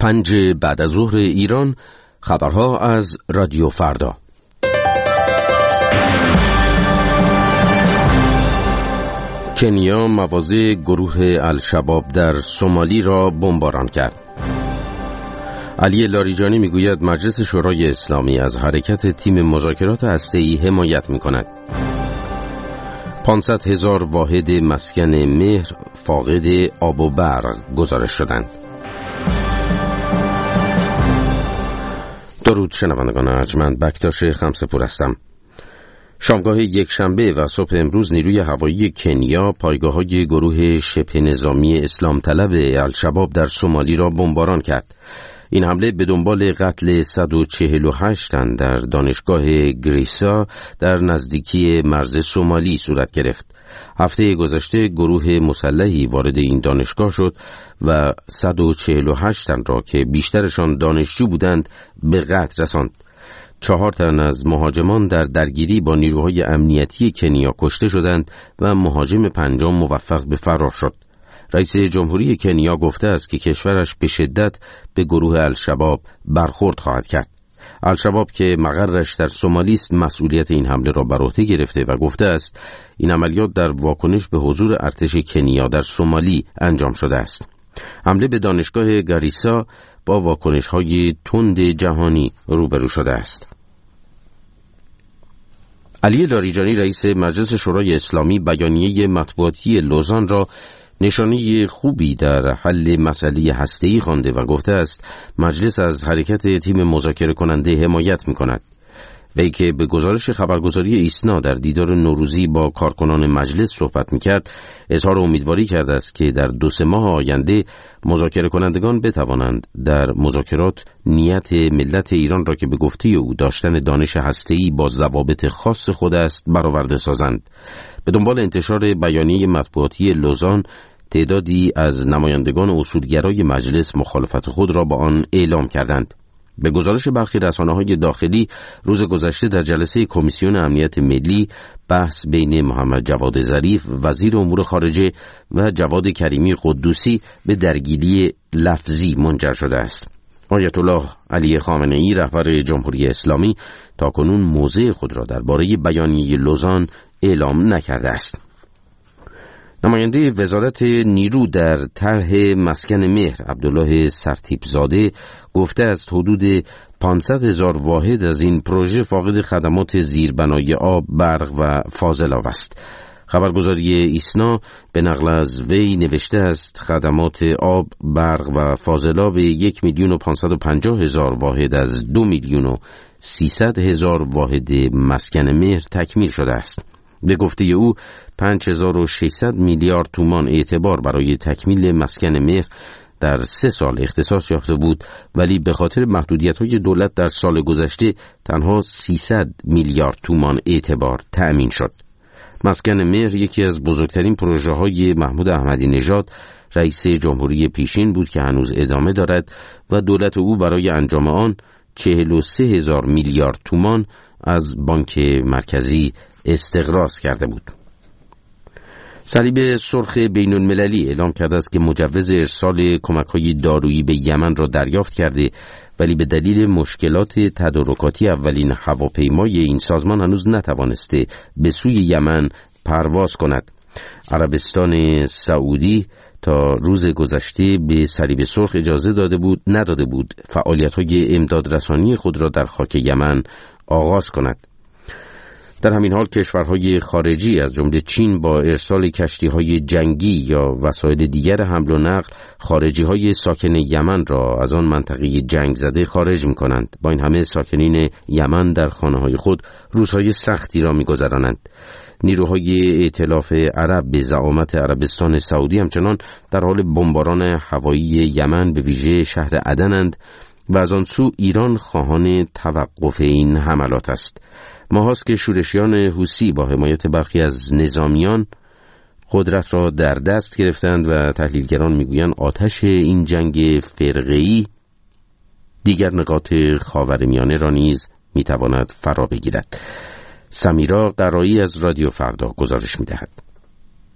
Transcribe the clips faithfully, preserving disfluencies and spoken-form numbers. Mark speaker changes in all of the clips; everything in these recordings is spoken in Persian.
Speaker 1: پنج بعد از ظهر ایران، خبرها از رادیو فردا. کنیا مواضع گروه الشباب در سومالی را بمباران کرد. علی لاریجانی میگوید مجلس شورای اسلامی از حرکت تیم مذاکرات هسته‌ای حمایت میکند. پانصد هزار واحد مسکن مهر فاقد آب و برق گزارش شدند. درود شنوندگان ارجمند، بکتاش خمسه‌پور هستم. شامگاه یک شنبه و صبح امروز نیروی هوایی کنیا پایگاه‌های گروه شبه نظامی اسلام طلب الشباب در سومالی را بمباران کرد. این حمله به دنبال قتل صد و چهل و هشت تن در دانشگاه گریسا در نزدیکی مرز سومالی صورت گرفت. هفته گذشته گروه مسلحی وارد این دانشگاه شد و صد و چهل و هشت تن را که بیشترشان دانشجو بودند به قتل رساند. چهار تن از مهاجمان در درگیری با نیروهای امنیتی کنیا کشته شدند و مهاجم پنجم موفق به فرار شد. رئیس جمهوری کنیا گفته است که کشورش به شدت به گروه الشباب برخورد خواهد کرد. الشباب که مقرش در سومالی است مسئولیت این حمله را بر عهده گرفته و گفته است این عملیات در واکنش به حضور ارتش کنیا در سومالی انجام شده است. حمله به دانشگاه گاریسا با واکنش‌های تند جهانی روبرو شده است. علی لاریجانی رئیس مجلس شورای اسلامی بیانیه مطبوعاتی لوزان را نشانه خوبی در حل مسئله هسته‌ای خوانده و گفته است مجلس از حرکت تیم مذاکره کننده حمایت می‌کند. وی که به گزارش خبرگزاری ایسنا در دیدار نوروزی با کارکنان مجلس صحبت می‌کرد، اظهار امیدواری کرده است که در دو سه ماه آینده مذاکره کنندگان بتوانند در مذاکرات نیت ملت ایران را که به گفته او داشتن دانش هسته‌ای با ضوابط خاص خود است برآورده سازند. به دنبال انتشار بیانیه مطبوعاتی لوزان، تعدادی از نمایندگان اصولگرای مجلس مخالفت خود را با آن اعلام کردند. به گزارش برخی رسانه‌های داخلی، روز گذشته در جلسه کمیسیون امنیت ملی بحث بین محمد جواد ظریف وزیر امور خارجه و جواد کریمی قدوسی به درگیری لفظی منجر شده است. آیت الله علی خامنه‌ای رهبر جمهوری اسلامی تاکنون موضع خود را درباره بیانیه لوزان اعلام نکرده است. نماینده وزارت نیرو در طرح مسکن مهر عبدالله سرتیپ‌زاده گفته است حدود پانصد هزار واحد از این پروژه فاقد خدمات زیربنای آب، برق و فاضلاب است. خبرگزاری ایسنا به نقل از وی نوشته است خدمات آب، برق و فاضلاب یک میلیون و پانصد و پنجاه هزار واحد از دو میلیون و سیصد هزار واحد مسکن مهر تکمیل شده است. به گفته او پنج هزار و ششصد میلیارد تومان اعتبار برای تکمیل مسکن مهر در سه سال اختصاص یافته بود، ولی به خاطر محدودیت‌های دولت در سال گذشته تنها سیصد میلیارد تومان اعتبار تأمین شد. مسکن مهر یکی از بزرگترین پروژه‌های محمود احمدی نژاد رئیس جمهوری پیشین بود که هنوز ادامه دارد و دولت او برای انجام آن چهل و سه هزار میلیارد تومان از بانک مرکزی استقراض کرده بود. صلیب سرخ بین المللی اعلام کرده است که مجوز ارسال کمک‌های دارویی به یمن را دریافت کرده، ولی به دلیل مشکلات تدارکاتی اولین هواپیمای این سازمان هنوز نتوانسته به سوی یمن پرواز کند. عربستان سعودی تا روز گذشته به صلیب سرخ اجازه داده بود نداده بود فعالیت‌های امدادرسانی خود را در خاک یمن آغاز کند. در همین حال کشورهای خارجی از جمله چین با ارسال کشتی‌های جنگی یا وسایل دیگر حمل و نقل خارجی‌های ساکن یمن را از آن منطقه جنگ زده خارج می‌کنند. با این همه ساکنین یمن در خانه‌های خود روزهای سختی را می‌گذرانند. نیروهای ائتلاف عرب به زعامت عربستان سعودی همچنان در حال بمباران هوایی یمن به ویژه شهر عدن‌اند و از آن سو ایران خواهان توقف این حملات است. ماهاست که شورشیان حوثی با حمایت برخی از نظامیان قدرت را در دست گرفتند و تحلیلگران میگویند آتش این جنگ فرقه‌ای دیگر نقاط خاورمیانه را نیز میتواند فرا بگیرد. سمیرا قرایی از رادیو فردا گزارش میدهد.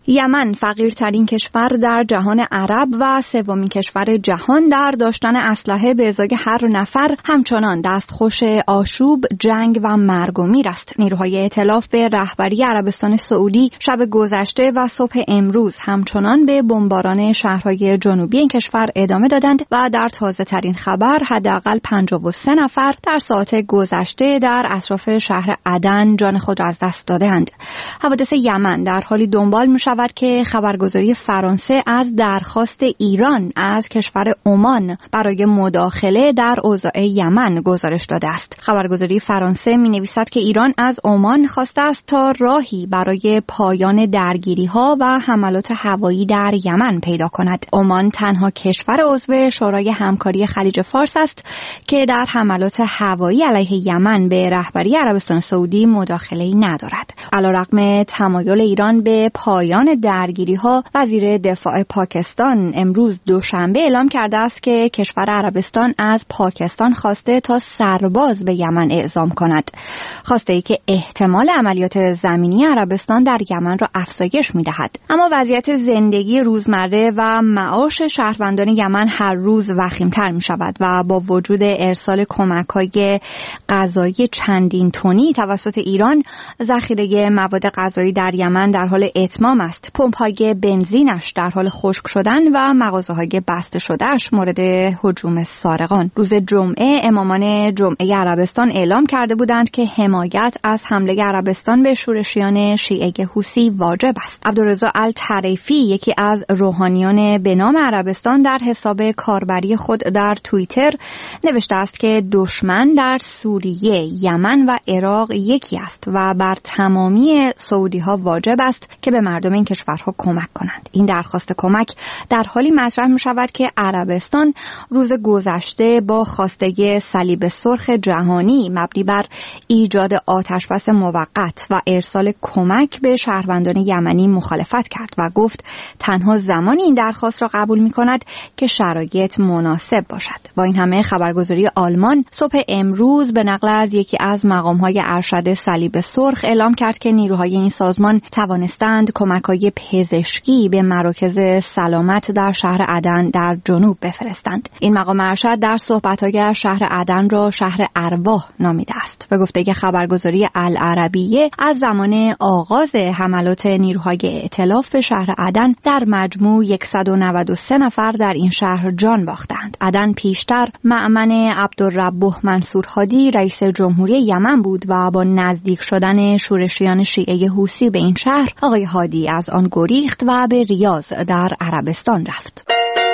Speaker 2: یمن فقیرترین کشور در جهان عرب و سومین کشور جهان در داشتن اسلحه به ازای هر نفر همچنان دستخوش آشوب، جنگ و مرگ و میر است. نیروهای ائتلاف به رهبری عربستان سعودی شب گذشته و صبح امروز همچنان به بمباران شهرهای جنوبی این کشور ادامه دادند و در تازه ترین خبر حداقل پنجاه و سه نفر در ساعات گذشته در اطراف شهر عدن جان خود را از دست دادند. حوادث یمن در حالی دنبال می شود که خبرگزاری فرانسه از درخواست ایران از کشور عمان برای مداخله در اوضاع یمن گزارش داده است. خبرگزاری فرانسه می نویسد که ایران از عمان خواسته است تا راهی برای پایان درگیری‌ها و حملات هوایی در یمن پیدا کند. عمان تنها کشور عضو شورای همکاری خلیج فارس است که در حملات هوایی علیه یمن به رهبری عربستان سعودی مداخله‌ای ندارد. علیرغم تمایل ایران به پایان درگیری‌ها، وزیر دفاع پاکستان امروز دوشنبه اعلام کرده است که کشور عربستان از پاکستان خواسته تا سرباز به یمن اعزام کند. خواسته‌ای که احتمال عملیات زمینی عربستان در یمن را افزایش می‌دهد. اما وضعیت زندگی روزمره و معاش شهروندان یمن هر روز وخیم‌تر می‌شود و با وجود ارسال کمک‌های غذایی چندین تنی توسط ایران، ذخیره مواد غذایی در یمن در حال اتمام است. پمپ‌های بنزینش در حال خشک شدن و مغازه‌های بسته شده‌اش مورد هجوم سارقان. روز جمعه امامان جمعه عربستان اعلام کرده بودند که حمایت از حمله عربستان به شورشیان شیعه حوثی واجب است. عبدالرضا الطریفی، یکی از روحانیان به نام عربستان، در حساب کاربری خود در توییتر نوشته است که دشمن در سوریه، یمن و عراق یکی است و بر تمامی سعودی‌ها واجب است که به مردم این کشورها کمک کنند. این درخواست کمک در حالی مطرح می شود که عربستان روز گذشته با خواسته صلیب سرخ جهانی مبنی بر ایجاد آتشبس موقت و ارسال کمک به شهروندان یمنی مخالفت کرد و گفت تنها زمانی این درخواست را قبول می کند که شرایط مناسب باشد. با این همه خبرگزاری آلمان صبح امروز به نقل از یکی از مقام‌های ارشد صلیب سرخ اعلام کرد که نیروهای این سازمان توانستند کمک‌های پزشکی به مراکز سلامت در شهر عدن در جنوب بفرستند. این مقام ارشد در صحبت‌های شهر عدن را شهر ارواح نامیده است و گفته که خبرگزاری العربیه از زمان آغاز حملات نیروهای ائتلاف به شهر عدن در مجموع صد و نود و سه نفر در این شهر جان باختند. عدن پیشتر مأمن عبدالربه منصور هادی رئیس جمهوری یمن بود و با نزدیک شدن شورشیان شیعه حوثی به این شهر، آقای هادی از آن گریخت و به ریاض در عربستان رفت.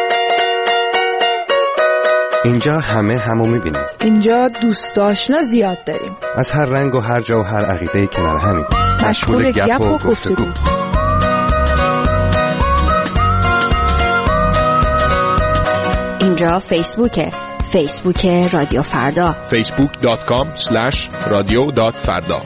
Speaker 3: اینجا همه همو میبینیم.
Speaker 4: اینجا دوست آشنا زیاد داریم.
Speaker 3: از هر رنگ و هر جا و هر عقیده‌ای کنار همیم.
Speaker 4: مشغول گپ و گفتگو.
Speaker 2: اینجا فیسبوکه. فیسبوک رادیو فردا.
Speaker 5: فیسبوک دات کام اسلش رادیو دات فردا.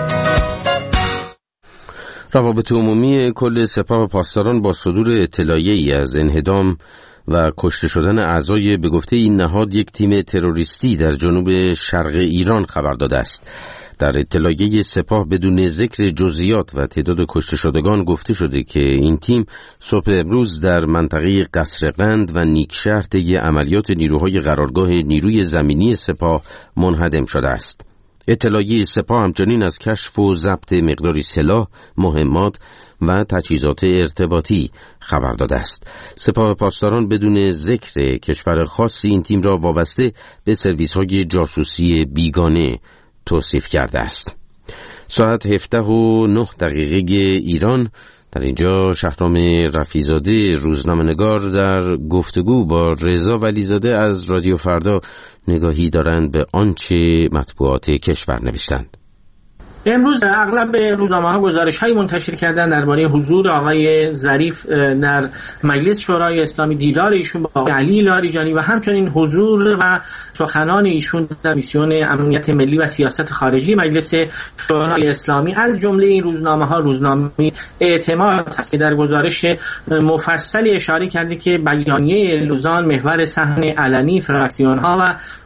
Speaker 1: روابط عمومی کل سپاه پاسداران با صدور اطلاعیه‌ای از انهدام و کشته شدن اعضای به گفته این نهاد یک تیم تروریستی در جنوب شرق ایران خبر داده است. در اطلاعیه سپاه بدون ذکر جزئیات و تعداد کشته شدگان گفته شده که این تیم صبح امروز در منطقه قصر قند و نیکشهر طی عملیات نیروهای قرارگاه نیروی زمینی سپاه منهدم شده است. اطلاعیه سپاه همچنین از کشف و ضبط مقداری سلاح، مهمات و تجهیزات ارتباطی خبر داده است. سپاه پاسداران بدون ذکر کشور خاصی این تیم را وابسته به سرویس‌های جاسوسی بیگانه توصیف کرده است. ساعت هفده و نه دقیقه ایران. در اینجا شهرام رفیزاده روزنامه‌نگار در گفتگو با رضا ولیزاده از رادیو فردا نگاهی دارند به آنچه مطبوعات کشور نوشتند.
Speaker 6: امروز اغلب روزنامه‌ها گزارش‌هایی منتشر کردن درباره حضور آقای ظریف در مجلس شورای اسلامی، دیدار ایشون با آقای علی لاریجانی و همچنین حضور و سخنان ایشون در میسیون امنیت ملی و سیاست خارجی مجلس شورای اسلامی. از جمله این روزنامه‌ها روزنامه اعتماد است که در گزارش مفصلی اشاره کرده که بیانیه لوزان محور صحن علنی فراکسیون‌ها و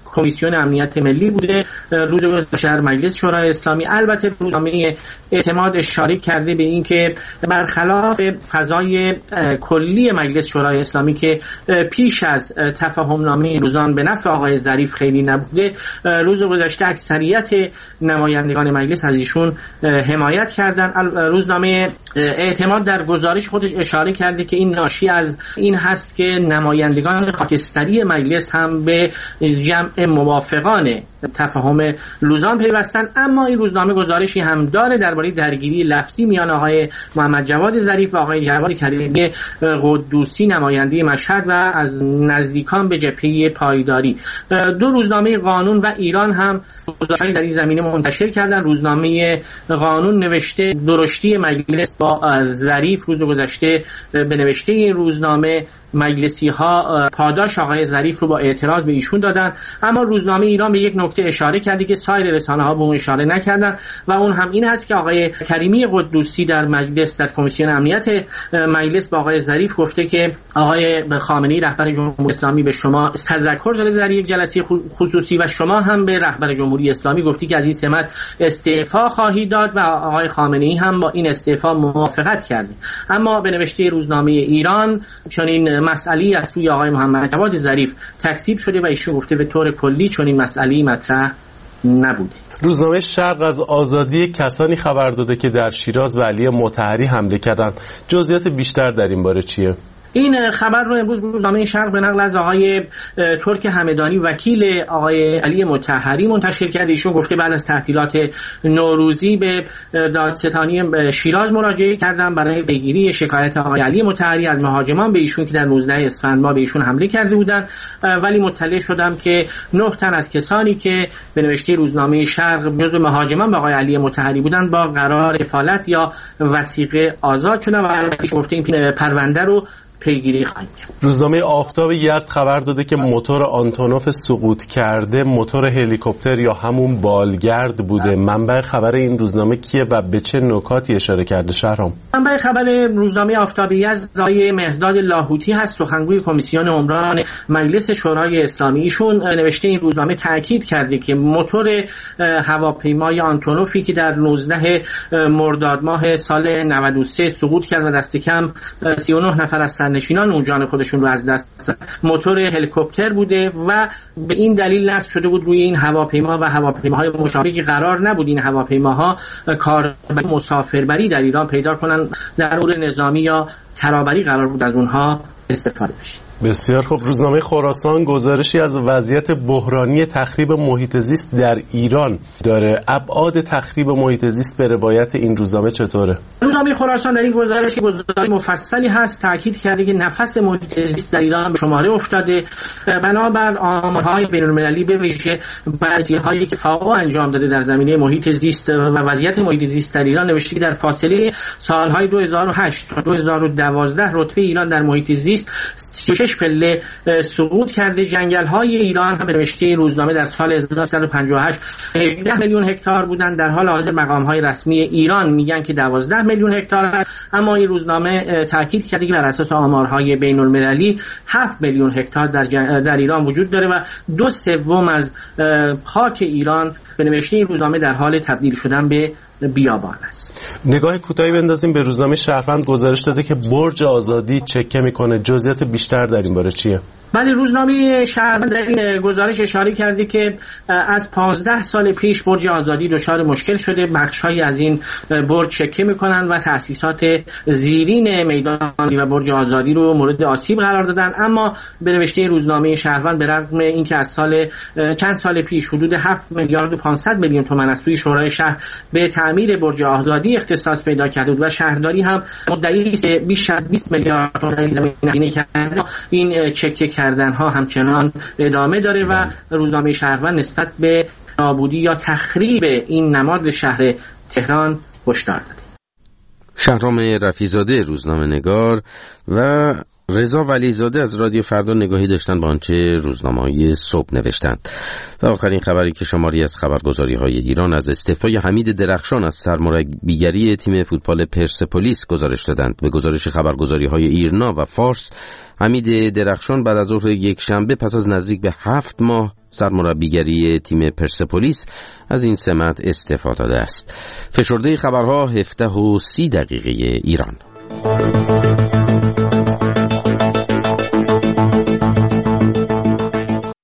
Speaker 6: کمیسیون امنیت ملی بوده. روز گذشته در مجلس شورای اسلامی البته روزنامه اعتماد اشاره کرده به این که برخلاف فضای کلی مجلس شورای اسلامی که پیش از تفاهم نامه لوزان به نفع آقای ظریف خیلی نبوده، روز گذشته اکثریت نمایندگان مجلس از ایشون حمایت کردن. روزنامه اعتماد در گزارش خودش اشاره کرده که این ناشی از این هست که نمایندگان خاکستری مجلس هم به جمع موافقان تفاهم لوزان پیوستن. اما این روزنامه گزارشی هم داره درباره درگیری لفظی میان آقای محمد جواد ظریف و آقای جواد کریمی قدوسی نماینده مشهد و از نزدیکان به جبهه پایداری. دو روزنامه قانون و ایران هم گزارشی در این زمینه منتشر کردن. روزنامه قانون نوشته درشتی مجلس با ظریف. روز گذشته به نوشته این روزنامه مجلسی ها پاداش آقای ظریف رو با اعتراض به ایشون دادن، اما روزنامه ایران به یک نکته اشاره کرده که سایر رسانه ها به اون اشاره نکردن و اون هم این هست که آقای کریمی قدوسی در مجلس در کمیسیون امنیت مجلس با آقای ظریف گفته که آقای خامنه‌ای رهبر جمهوری اسلامی به شما تذکر داده در یک جلسه خصوصی و شما هم به رهبر جمهوری اسلامی گفتی که از این سمت استعفا خواهی داد و آقای خامنه‌ای هم با این استعفا موافقت کرده. اما به نوشته روزنامه ایران چنین مسئله از سوی آقای محمد جواد ظریف تکذیب شده و ایشون گفته به طور کلی چنین مسئله مطرح نبوده.
Speaker 7: روزنامه شرق از آزادی کسانی خبر داده که در شیراز به علی مطهری حمله کردند. جزئیات بیشتر در این باره چیه؟
Speaker 6: این خبر رو امروز روزنامه شرق به نقل از آقای ترک همدانی وکیل آقای علی مطهری منتشر کرده. ایشون گفته بعد از تعطیلات نوروزی به دادستانی شیراز مراجعه کردن برای پیگیری شکایت آقای علی مطهری از مهاجمان به ایشون که در نوزدهم اسفند ماه به ایشون حمله کرده بودند، ولی مطلع شدم که نه تن از کسانی که به نوشته روزنامه شرق جزو مهاجمان به آقای علی مطهری بودند با قرار کفالت یا وثیقه آزاد شدن و ایشون گفته این پرونده رو پیگیری خواهیم کرد.
Speaker 7: روزنامه آفتاب یزد خبر داده که موتور آنتونوف سقوط کرده موتور هلیکوپتر یا همون بالگرد بوده. منبع خبر این روزنامه کیه و به چه نکاتی اشاره کرده شهرام؟
Speaker 6: منبع خبر روزنامه آفتاب یزد آقای مهداد لاهوتی هست، سخنگوی کمیسیون عمران مجلس شورای اسلامی. ایشون نوشته این روزنامه تاکید کرده که موتور هواپیمای آنتونوفی که در نوزدهم مرداد ماه سال نود و سه سقوط کرد و دست کم سی و نه نفر از نشینان اون جان خودشون رو از دست دادن، موتور هلیکوپتر بوده و به این دلیل نصب شده بود روی این هواپیما و هواپیماهای مشابهی که قرار نبود این هواپیماها کاربری مسافربری در ایران پیدا کنن، در امور نظامی یا ترابری قرار بود از اونها استفاده بشه.
Speaker 7: بسیار خوب. روزنامه خراسان گزارشی از وضعیت بحرانی تخریب محیط زیست در ایران داره. ابعاد تخریب محیط زیست به روایت این روزنامه چطوره؟
Speaker 6: روزنامه خراسان در این گزارش گزارش مفصلی هست، تاکید کرده که نفس محیط زیست در ایران به شماره افتاده. بنابر آمارهای بین‌المللی به ویژه بررسی‌هایی که فاو انجام داده در زمینه محیط زیست و وضعیت محیط زیست در ایران نوشته که در فاصله سالهای دو هزار و هشت تا دو هزار و دوازده رتبه ایران در محیط زیست سی و شش پله سقوط کرده. جنگل‌های ایران هم به نوشته روزنامه در سال هزار و سیصد و پنجاه و هشت هجده میلیون هکتار بودند، در حال حاضر مقام‌های رسمی ایران میگن که دوازده میلیون هکتار است، اما این روزنامه تاکید کرده که بر اساس آمارهای بین‌المللی هفت میلیون هکتار در, جن... در ایران وجود داره و دو سوم از خاک ایران به نوشته این روزنامه در حال تبدیل شدن به بیابان است.
Speaker 7: نگاه کوتاهی بندازیم به روزنامه شهروند. گزارش داده که برج آزادی چکه میکنه. جزئیات بیشتر در این باره چیه؟
Speaker 6: بله، روزنامه شهروند در این گزارش اشاره کرده که از پانزده سال پیش برج آزادی دچار مشکل شده. بخش‌هایی از این برج چکه میکنن و تأسیسات زیرین میدانی و برج آزادی رو مورد آسیب قرار دادن، اما به نوشته روزنامه شهروند به رغم اینکه از سال چند سال پیش حدود هفت میلیارد و پانصد میلیون تومان از سوی شورای شهر به تعمیر برج آزادی اختصاص پیدا کرده بود و شهرداری هم مدعی بیش از بیست میلیارد تومان زمین کرده، این چکه کردن ها همچنان ادامه داره و روزنامه شهروند نسبت به نابودی یا تخریب این نماد شهر تهران هشدار داده.
Speaker 1: شهرام رفیع‌زاده روزنامه نگار و رضا ولیزاده از رادیو فردا نگاهی داشتن به آنچه روزنامه‌های صبح نوشتند. و آخرین خبری که شماری از خبرگزاری‌های ایران از استعفای حمید درخشان از سرمربیگری تیم فوتبال پرسپولیس گزارش دادند. به گزارش خبرگزاری‌های ایرنا و فارس، حمید درخشان بعد از ظهر یک شنبه پس از نزدیک به هفت ماه سرمربیگری تیم پرسپولیس از این سمت استعفا داده است. فشرده خبرها هفده و سی دقیقه ایران.